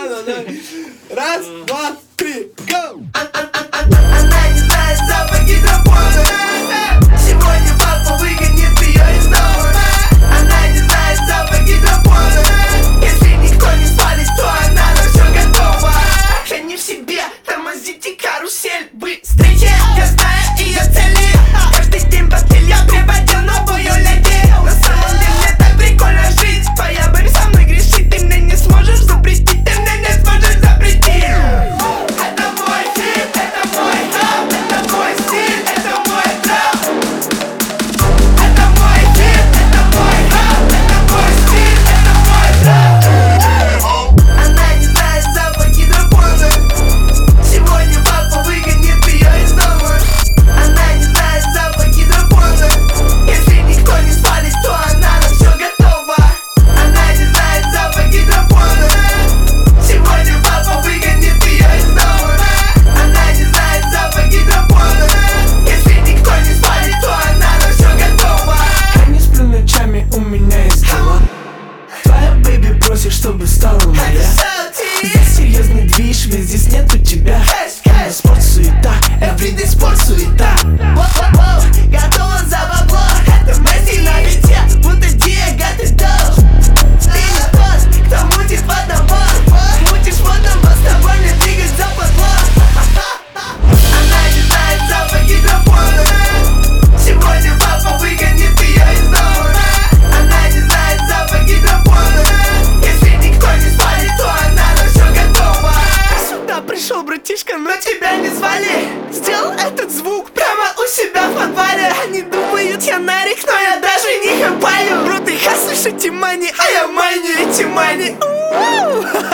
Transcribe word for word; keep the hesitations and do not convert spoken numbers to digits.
Раз, два, три, go! Она не знает запах гидропона. Сегодня папа выгонит ее из дома. Она не знает запах гидропона. Если никто не спалит, то она на все готова. Я не в себе, тормозите карусель быстрее. Я знаю ее цели. Каждый день бутыль я приводил новую леди. На самом деле так прикольно жить. Твоя боль со мной грешит. Ты мне не сможешь запретить, ты мне не сможешь запретить. Это мой хит, это мой хаб, это мой стиль, это мой трап. Это мой хит, это мой хаб, это мой стиль, это мой трап. Она не знает запах гидропона. Сегодня папа выгонит ее из дома. Она не знает запах гидропона. Если никто не спалит, то она на все готова. Она не знает запах гидропона. Сегодня папа выгонит ее из дома. Она не знает запах гидропона. Если никто не спалит, то она на все готова. Я не сплю ночами, у меня есть дела. Твоя бэйби просит, чтобы стала моя. Здесь серьезный движ, ведь здесь нету тебя. Спорт суета, everyday спорт суета. Воу-воу-воу, готова за бабло. Это мой стиль на вите, будто Диего ты дал. Ты не тот, кто мутит в одного. Мутишь в одного, с тобой не двигать западло. Она не знает запах гидропона. Сегодня папа выгонит ее из дома. Она не знает запах гидропона. Если никто не спалит, то она на все готова. Сюда пришел братишка, но тебя не звали. Сделал этот звук прямо у себя в подвале. Они думают, я нарик, но я даже не хапаю. Бро, ты хаслишь эти мани, а я майню эти мани. У-у-у.